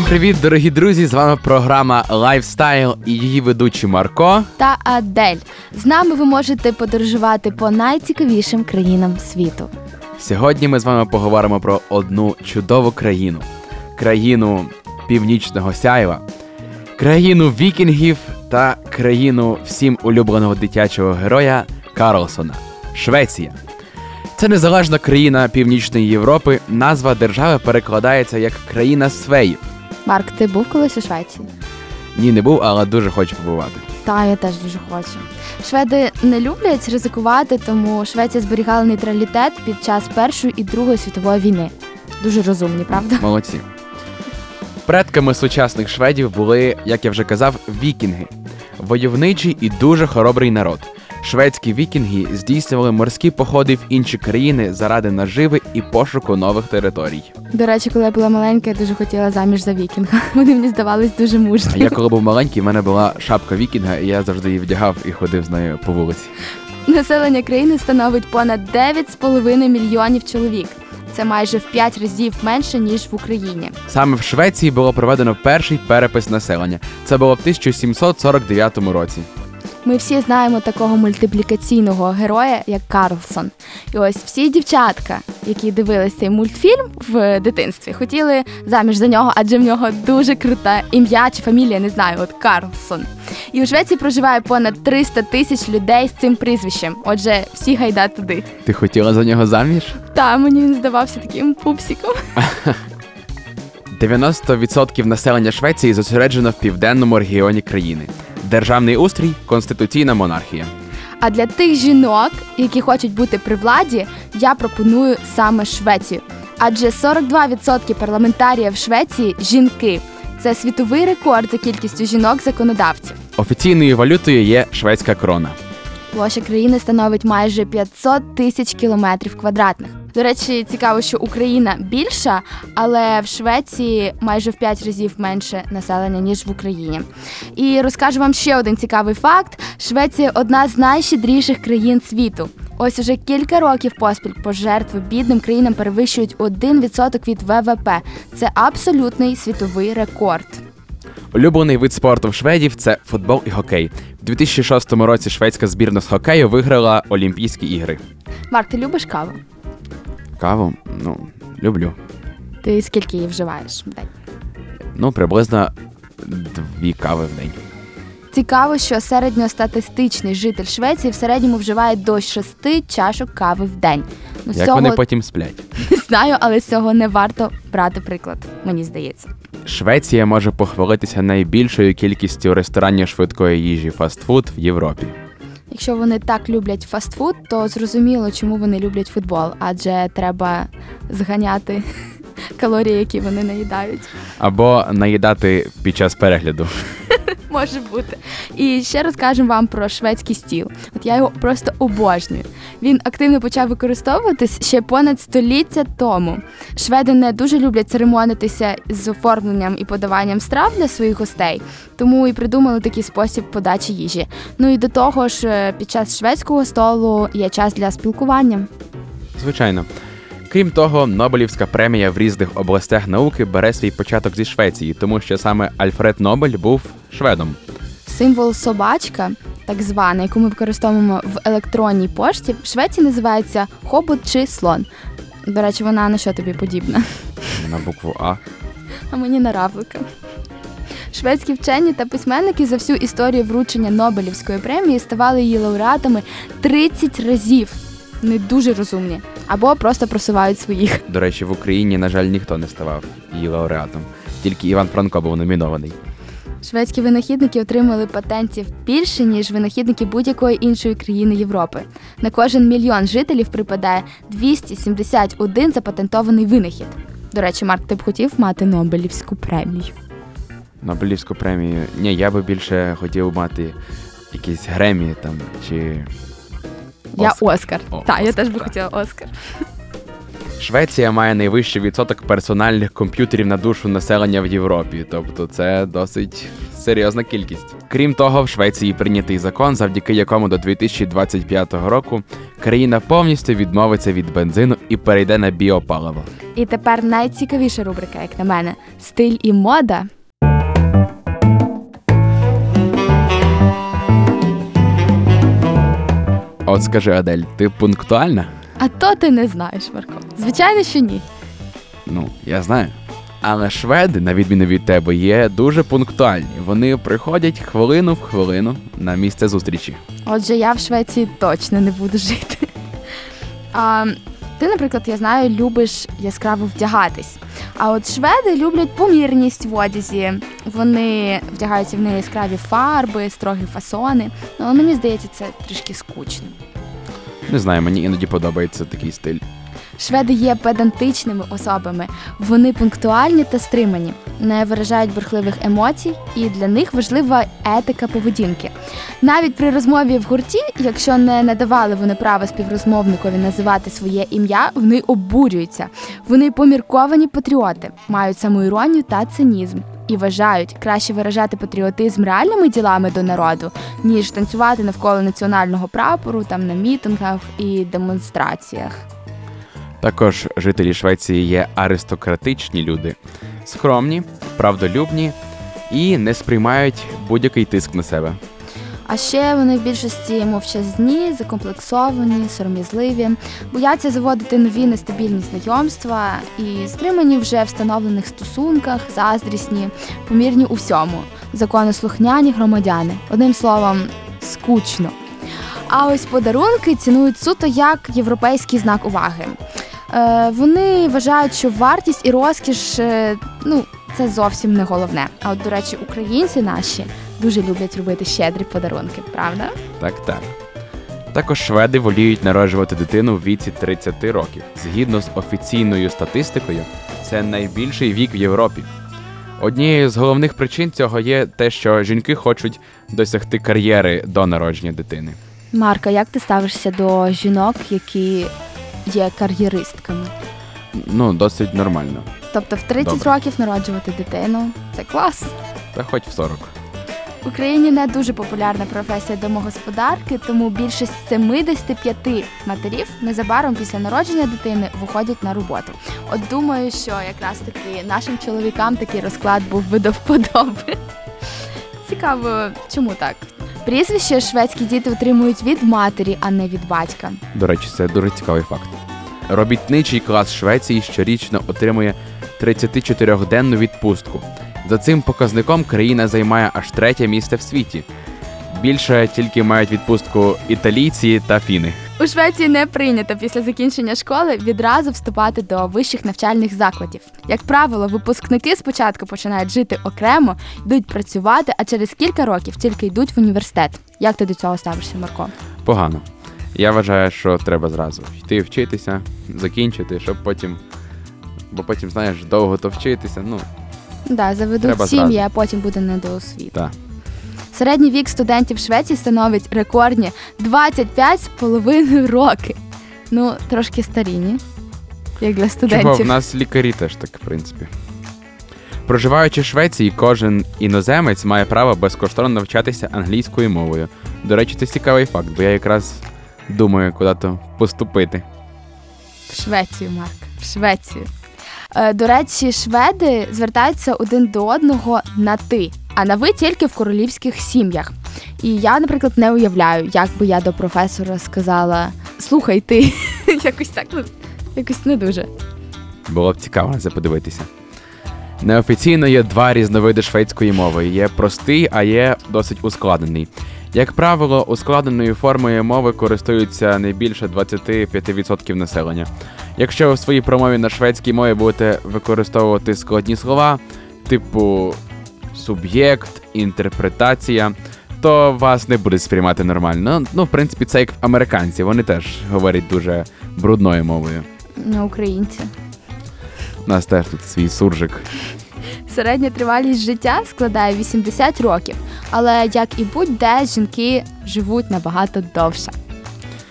привіт, дорогі друзі! З вами програма Lifestyle і її ведучі Марко та Адель. З нами ви можете подорожувати по найцікавішим країнам світу. Сьогодні ми з вами поговоримо про одну чудову країну. Країну Північного Сяйва, країну вікінгів та країну всім улюбленого дитячого героя Карлсона – Швеція. Це незалежна країна Північної Європи. Назва держави перекладається як «країна свеїв». Марк, ти був колись у Швеції? Ні, не був, але дуже хочу побувати. Та, я теж дуже хочу. Шведи не люблять ризикувати, тому Швеція зберігала нейтралітет під час Першої і Другої світової війни. Дуже розумні, правда? Молодці. Предками сучасних шведів були, як я вже казав, вікінги. Войовничий і дуже хоробрий народ. Шведські вікінги здійснювали морські походи в інші країни заради наживи і пошуку нових територій. До речі, коли я була маленька, я дуже хотіла заміж за вікінга. Вони мені здавались дуже мужніми. Я коли був маленький, в мене була шапка вікінга, і я завжди її вдягав і ходив з нею по вулиці. Населення країни становить понад 9,5 мільйонів чоловік. Це майже в 5 разів менше, ніж в Україні. Саме в Швеції було проведено перший перепис населення. Це було в 1749 році. Ми всі знаємо такого мультиплікаційного героя, як Карлсон. І ось всі дівчатка, які дивилися цей мультфільм в дитинстві, хотіли заміж за нього, адже в нього дуже круте ім'я чи фамілія, не знаю, от Карлсон. І у Швеції проживає понад 300 тисяч людей з цим прізвищем. Отже, всі гайда туди. Ти хотіла за нього заміж? Та, мені він здавався таким пупсиком. 90% населення Швеції зосереджено в південному регіоні країни. Державний устрій – конституційна монархія. А для тих жінок, які хочуть бути при владі, я пропоную саме Швецію. Адже 42% парламентаріїв в Швеції – жінки. Це світовий рекорд за кількістю жінок-законодавців. Офіційною валютою є шведська крона. Площа країни становить майже 500 тисяч кілометрів квадратних. До речі, цікаво, що Україна більша, але в Швеції майже в 5 разів менше населення, ніж в Україні. І розкажу вам ще один цікавий факт. Швеція – одна з найщедріших країн світу. Ось уже кілька років поспіль пожертви бідним країнам перевищують 1% від ВВП. Це абсолютний світовий рекорд. Улюблений вид спорту в шведів – це футбол і хокей. У 2006 році шведська збірна з хокею виграла Олімпійські ігри. Марк, ти любиш каву? Каву? Люблю. Ти скільки її вживаєш в день? Приблизно 2 кави в день. Цікаво, що середньостатистичний житель Швеції в середньому вживає до 6 чашок кави в день. Як вони потім сплять? Не знаю, але з цього не варто брати приклад, мені здається. Швеція може похвалитися найбільшою кількістю ресторанів швидкої їжі фастфуд в Європі. Якщо вони так люблять фастфуд, то зрозуміло, чому вони люблять футбол, адже треба зганяти калорії, які вони наїдають. Або наїдати під час перегляду. Може бути. І ще розкажемо вам про шведський стіл. От я його просто обожнюю. Він активно почав використовуватись ще понад століття тому. Шведи не дуже люблять церемонитися з оформленням і подаванням страв для своїх гостей, тому і придумали такий спосіб подачі їжі. І до того ж, під час шведського столу є час для спілкування. Звичайно. Крім того, Нобелівська премія в різних областях науки бере свій початок зі Швеції, тому що саме Альфред Нобель був шведом. Символ собачка, так звана, яку ми використовуємо в електронній пошті, в Швеції називається хобот чи слон. До речі, вона на що тобі подібна? На букву А. А мені на равлика. Шведські вчені та письменники за всю історію вручення Нобелівської премії ставали її лауреатами 30 разів. Вони дуже розумні. Або просто просувають своїх. До речі, в Україні, на жаль, ніхто не ставав її лауреатом. Тільки Іван Франко був номінований. Шведські винахідники отримали патентів більше, ніж винахідники будь-якої іншої країни Європи. На кожен мільйон жителів припадає 271 запатентований винахід. До речі, Марк, ти б хотів мати Нобелівську премію? Нобелівську премію? Ні, я би більше хотів мати якісь Гремі чи... Я Оскар. Оскар, Я теж би хотіла Оскар. Швеція має найвищий відсоток персональних комп'ютерів на душу населення в Європі, тобто це досить серйозна кількість. Крім того, в Швеції прийнятий закон, завдяки якому до 2025 року країна повністю відмовиться від бензину і перейде на біопаливо. І тепер найцікавіша рубрика, як на мене – стиль і мода. От скажи, Адель, ти пунктуальна? А то ти не знаєш, Марко. Звичайно, що ні. Ну, я знаю. Але шведи, на відміну від тебе, є дуже пунктуальні. Вони приходять хвилину в хвилину на місце зустрічі. Отже, я в Швеції точно не буду жити. Ти, наприклад, я знаю, любиш яскраво вдягатись. А от шведи люблять помірність в одязі. Вони вдягаються в неяскраві фарби, строгі фасони. Ну, але мені здається, це трішки скучно. Не знаю, мені іноді подобається такий стиль. Шведи є педантичними особами. Вони пунктуальні та стримані, не виражають бурхливих емоцій, і для них важлива етика поведінки. Навіть при розмові в гурті, якщо не надавали вони права співрозмовникові називати своє ім'я, вони обурюються. Вони помірковані патріоти, мають самоіронію та цинізм. І вважають, краще виражати патріотизм реальними ділами до народу, ніж танцювати навколо національного прапору, там на мітингах і демонстраціях. Також жителі Швеції є аристократичні люди, скромні, правдолюбні і не сприймають будь-який тиск на себе. А ще вони в більшості мовчазні, закомплексовані, сором'язливі, бояться заводити нові нестабільні знайомства і стримані вже в встановлених стосунках, заздрісні, помірні у всьому, законослухняні громадяни. Одним словом, скучно. А ось подарунки цінують суто як європейський знак уваги. Вони вважають, що вартість і розкіш, це зовсім не головне. А от, до речі, українці наші дуже люблять робити щедрі подарунки, правда? Так. Також шведи воліють народжувати дитину в віці 30 років. Згідно з офіційною статистикою, це найбільший вік в Європі. Однією з головних причин цього є те, що жінки хочуть досягти кар'єри до народження дитини. Марка, як ти ставишся до жінок, які є кар'єристками? Досить нормально. Тобто в 30 Добре. років народжувати дитину – це клас. Та хоч в 40. В Україні не дуже популярна професія домогосподарки, тому більше 75 матерів незабаром після народження дитини виходять на роботу. От думаю, що якраз таки нашим чоловікам такий розклад був би до вподоби. Цікаво, чому так? Прізвище шведські діти отримують від матері, а не від батька. До речі, це дуже цікавий факт. Робітничий клас Швеції щорічно отримує 34-денну відпустку. За цим показником країна займає аж 3-те місце в світі. Більше тільки мають відпустку італійці та фіни. У Швеції не прийнято після закінчення школи відразу вступати до вищих навчальних закладів. Як правило, випускники спочатку починають жити окремо, йдуть працювати, а через кілька років тільки йдуть в університет. Як ти до цього ставишся, Марко? Погано. Я вважаю, що треба зразу йти вчитися, закінчити, щоб потім... Бо потім, знаєш, довго то вчитися, Заведуть треба сім'ї, зразу. а потім буде не до освіти. Так. Середній вік студентів Швеції становить рекордні 25,5 роки. Трошки старі, як для студентів. Чого? В нас лікарі теж так, в принципі. Проживаючи в Швеції, кожен іноземець має право безкоштовно навчатися англійською мовою. До речі, це цікавий факт, бо я якраз думаю, куди-то поступити. В Швецію, Марк, в Швецію. До речі, шведи звертаються один до одного на «ти», а на «ви» тільки в королівських сім'ях. І я, наприклад, не уявляю, як би я до професора сказала «слухай, ти». Якось так, якось не дуже. Було б цікаво на це подивитися. Неофіційно є 2 різновиди шведської мови. Є простий, а є досить ускладнений. Як правило, ускладненою формою мови користуються не більше 25% населення. Якщо ви в своїй промові на шведській мові будете використовувати складні слова, типу суб'єкт, інтерпретація, то вас не будуть сприймати нормально. В принципі, це як американці, вони теж говорять дуже брудною мовою. Українці. У нас теж тут свій суржик. Середня тривалість життя складає 80 років, але, як і будь-де, жінки живуть набагато довше.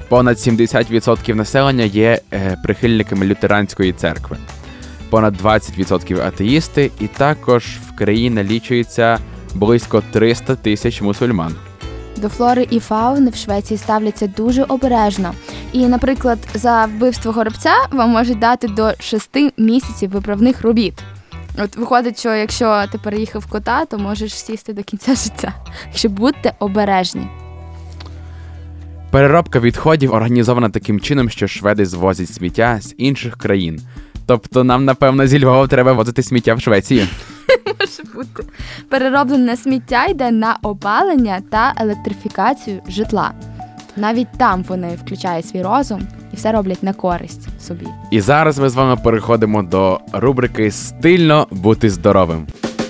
Понад 70% населення є прихильниками лютеранської церкви. Понад 20% атеїсти, і також в країні налічується близько 300 тисяч мусульман. До флори і фауни в Швеції ставляться дуже обережно. І, наприклад, за вбивство горобця вам можуть дати до 6 місяців виправних робіт. От виходить, що якщо ти переїхав кота, то можеш сісти до кінця життя. Якщо будьте обережні. Переробка відходів організована таким чином, що шведи звозять сміття з інших країн. Тобто нам, напевно, зі Львова треба возити сміття в Швецію. Може бути. Перероблене сміття йде на опалення та електрифікацію житла. Навіть там вони включають свій розум і все роблять на користь собі. І зараз ми з вами переходимо до рубрики «Стильно бути здоровим».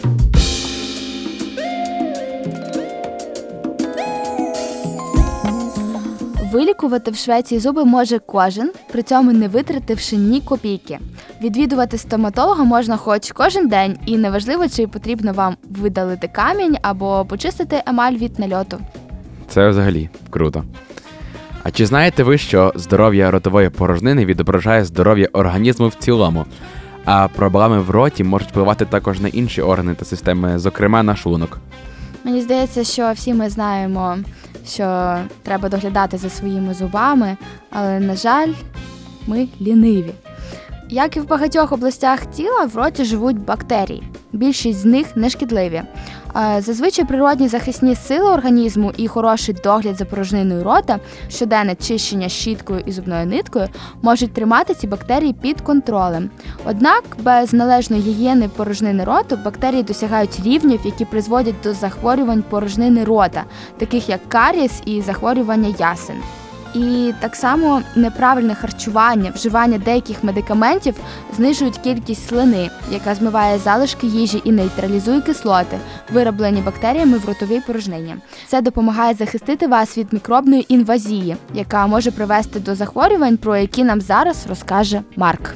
Вилікувати в Швеції зуби може кожен, при цьому не витративши ні копійки. Відвідувати стоматолога можна хоч кожен день, і неважливо, чи потрібно вам видалити камінь або почистити емаль від нальоту. Це взагалі круто. А чи знаєте ви, що здоров'я ротової порожнини відображає здоров'я організму в цілому, а проблеми в роті можуть впливати також на інші органи та системи, зокрема на шлунок? Мені здається, що всі ми знаємо, що треба доглядати за своїми зубами, але, на жаль, ми ліниві. Як і в багатьох областях тіла, в роті живуть бактерії. Більшість з них не шкідливі. Зазвичай природні захисні сили організму і хороший догляд за порожниною рота, щоденне чищення щіткою і зубною ниткою можуть тримати ці бактерії під контролем. Однак без належної гігієни порожнини роту бактерії досягають рівнів, які призводять до захворювань порожнини рота, таких як карієс і захворювання ясен. І так само неправильне харчування, вживання деяких медикаментів знижують кількість слини, яка змиває залишки їжі і нейтралізує кислоти, вироблені бактеріями в ротовій порожнині. Це допомагає захистити вас від мікробної інвазії, яка може привести до захворювань, про які нам зараз розкаже Марк.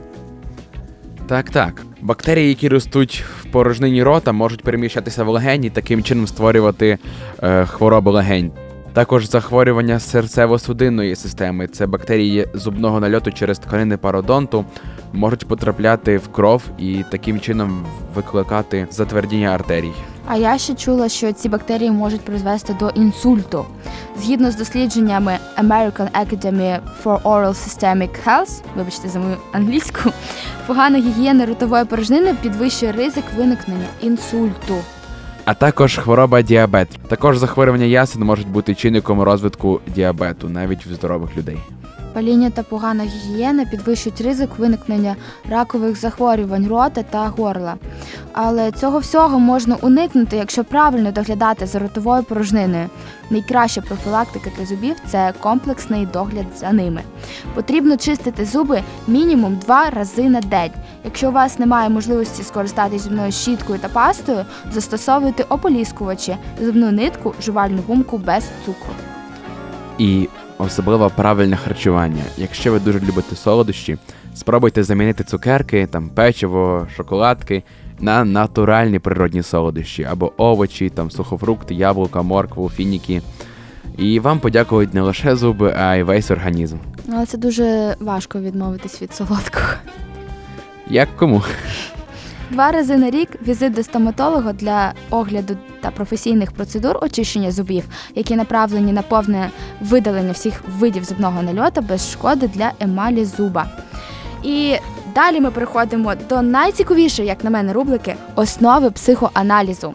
Так. Бактерії, які ростуть в порожнині рота, можуть переміщатися в легені, таким чином створювати хвороби легень. Також захворювання серцево-судинної системи, це бактерії зубного нальоту через тканини пародонту, можуть потрапляти в кров і таким чином викликати затвердіння артерій. А я ще чула, що ці бактерії можуть призвести до інсульту. Згідно з дослідженнями American Academy for Oral Systemic Health, вибачте за мою англійську, погана гігієна ротової порожнини підвищує ризик виникнення інсульту. А також хвороба діабет. Також захворювання ясен можуть бути чинником розвитку діабету, навіть в здорових людей. Паління та погана гігієна підвищують ризик виникнення ракових захворювань рота та горла. Але цього всього можна уникнути, якщо правильно доглядати за ротовою порожниною. Найкраща профілактика для зубів – це комплексний догляд за ними. Потрібно чистити зуби мінімум 2 рази на день. Якщо у вас немає можливості скористатися зубною щіткою та пастою, застосовуйте ополіскувачі, зубну нитку, жувальну гумку без цукру. І особливо правильне харчування. Якщо ви дуже любите солодощі, спробуйте замінити цукерки, печиво, шоколадки на натуральні природні солодощі, або овочі, сухофрукти, яблука, моркву, фініки. І вам подякують не лише зуби, а й весь організм. Але це дуже важко відмовитись від солодкого. Як кому? 2 рази на рік візит до стоматолога для огляду та професійних процедур очищення зубів, які направлені на повне видалення всіх видів зубного нальоту без шкоди для емалі зуба. І далі ми переходимо до найцікавішої, як на мене, рубрики «Основи психоаналізу».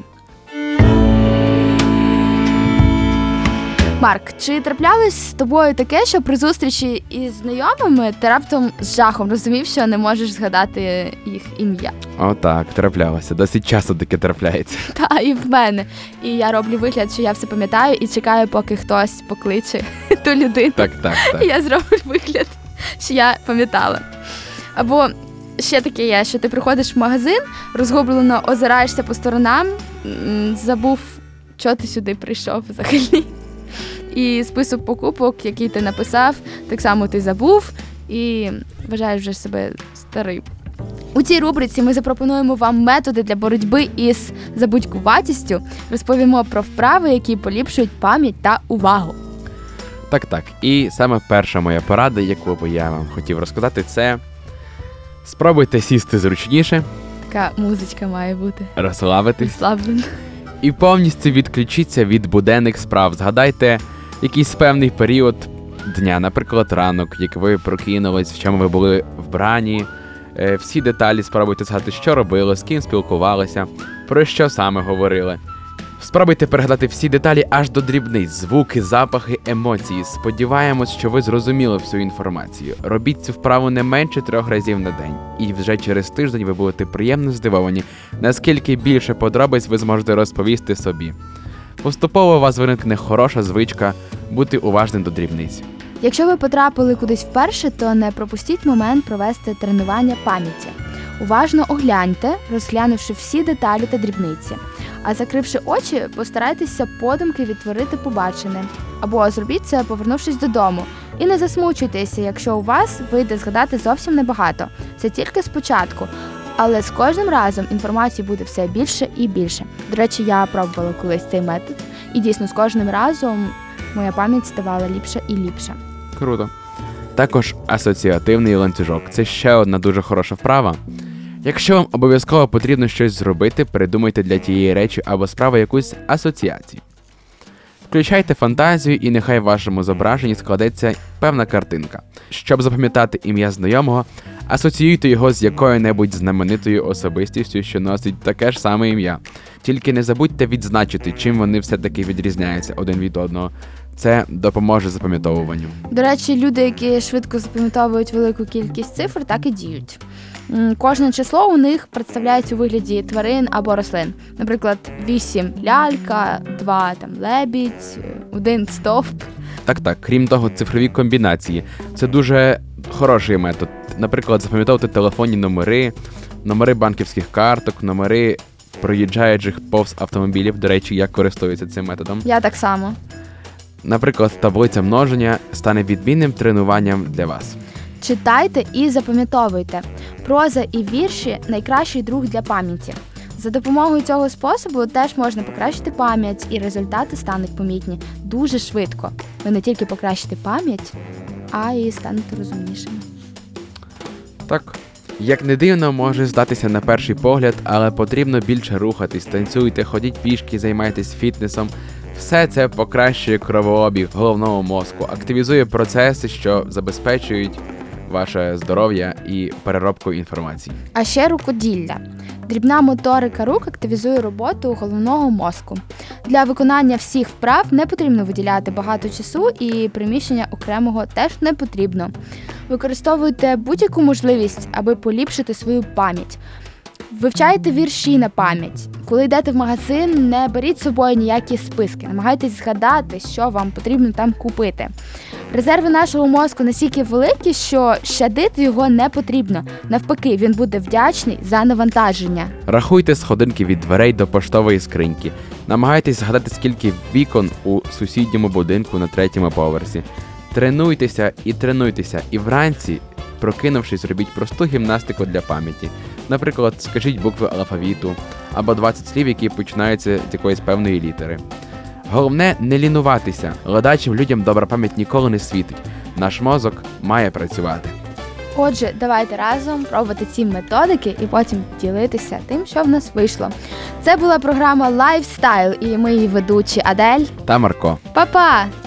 Марк, чи траплялось з тобою таке, що при зустрічі із знайомими ти раптом з жахом розумів, що не можеш згадати їх ім'я? Так, траплялося. Досить часто таке трапляється. Та, і в мене. І я роблю вигляд, що я все пам'ятаю і чекаю, поки хтось покличе ту людину. Так. І я зроблю вигляд, що я пам'ятала. Або ще таке є, що ти приходиш в магазин, розгублено озираєшся по сторонам, забув, чого ти сюди прийшов взагалі. І список покупок, який ти написав, так само ти забув і вважаєш вже себе старим. У цій рубриці ми запропонуємо вам методи для боротьби із забудькуватістю, розповімо про вправи, які поліпшують пам'ять та увагу. Так. І саме перша моя порада, яку би я вам хотів розказати, це спробуйте сісти зручніше, Така музичка має бути. розслабитись Розслаблена. і повністю відключіться від буденних справ. Згадайте якийсь певний період дня, наприклад, ранок, як ви прокинулись, в чому ви були вбрані. Всі деталі спробуйте згадати, що робили, з ким спілкувалися, про що саме говорили. Спробуйте перегадати всі деталі аж до дрібниць, звуки, запахи, емоції. Сподіваємось, що ви зрозуміли всю інформацію. Робіть цю вправу не менше 3 разів на день. І вже через тиждень ви будете приємно здивовані, наскільки більше подробиць ви зможете розповісти собі. Поступово у вас виникне хороша звичка бути уважним до дрібниць. Якщо ви потрапили кудись вперше, то не пропустіть момент провести тренування пам'яті. Уважно огляньте, розглянувши всі деталі та дрібниці. А закривши очі, постарайтеся подумки відтворити побачене. Або зробіть це, повернувшись додому. І не засмучуйтеся, якщо у вас вийде згадати зовсім небагато. Це тільки спочатку. Але з кожним разом інформації буде все більше і більше. До речі, я пробувала колись цей метод. І дійсно, з кожним разом моя пам'ять ставала ліпше і ліпше. Круто. Також асоціативний ланцюжок – це ще одна дуже хороша вправа. Якщо вам обов'язково потрібно щось зробити, придумайте для тієї речі або справи якусь асоціацію. Включайте фантазію і нехай в вашому зображенні складеться певна картинка. Щоб запам'ятати ім'я знайомого, асоціюйте його з якою-небудь знаменитою особистістю, що носить таке ж саме ім'я. Тільки не забудьте відзначити, чим вони все-таки відрізняються один від одного. Це допоможе запам'ятовуванню. До речі, люди, які швидко запам'ятовують велику кількість цифр, так і діють. Кожне число у них представляється у вигляді тварин або рослин. Наприклад, 8 – лялька, 2 – лебідь, 1 – стовп. Так. Крім того, цифрові комбінації – це дуже хороший метод. Наприклад, запам'ятовувати телефонні номери банківських карток, номери проїжджаючих повз автомобілів. До речі, я користуюся цим методом. Я так само. Наприклад, таблиця множення стане відмінним тренуванням для вас. Читайте і запам'ятовуйте. Проза і вірші – найкращий друг для пам'яті. За допомогою цього способу теж можна покращити пам'ять, і результати стануть помітні дуже швидко. Ви не тільки покращите пам'ять, а й станете розумнішими. Так. Як не дивно, може здатися на перший погляд, але потрібно більше рухатись, танцюйте, ходіть пішки, займайтесь фітнесом. Все це покращує кровообіг головного мозку, активізує процеси, що забезпечують ваше здоров'я і переробку інформації. А ще рукоділля. Дрібна моторика рук активізує роботу головного мозку. Для виконання всіх вправ не потрібно виділяти багато часу, і приміщення окремого теж не потрібно. Використовуйте будь-яку можливість, аби поліпшити свою пам'ять. Вивчайте вірші на пам'ять. Коли йдете в магазин, не беріть з собою ніякі списки. Намагайтесь згадати, що вам потрібно там купити. Резерви нашого мозку настільки великі, що щадити його не потрібно. Навпаки, він буде вдячний за навантаження. Рахуйте сходинки від дверей до поштової скриньки. Намагайтесь згадати, скільки вікон у сусідньому будинку на 3-му поверсі. Тренуйтеся, і вранці, прокинувшись, робіть просту гімнастику для пам'яті. Наприклад, скажіть букви алфавіту, або 20 слів, які починаються з якоїсь певної літери. Головне – не лінуватися. Ледачим людям добра пам'ять ніколи не світить. Наш мозок має працювати. Отже, давайте разом пробувати ці методики і потім ділитися тим, що в нас вийшло. Це була програма Lifestyle, і ми її ведучі Адель Та Марко. Па-па!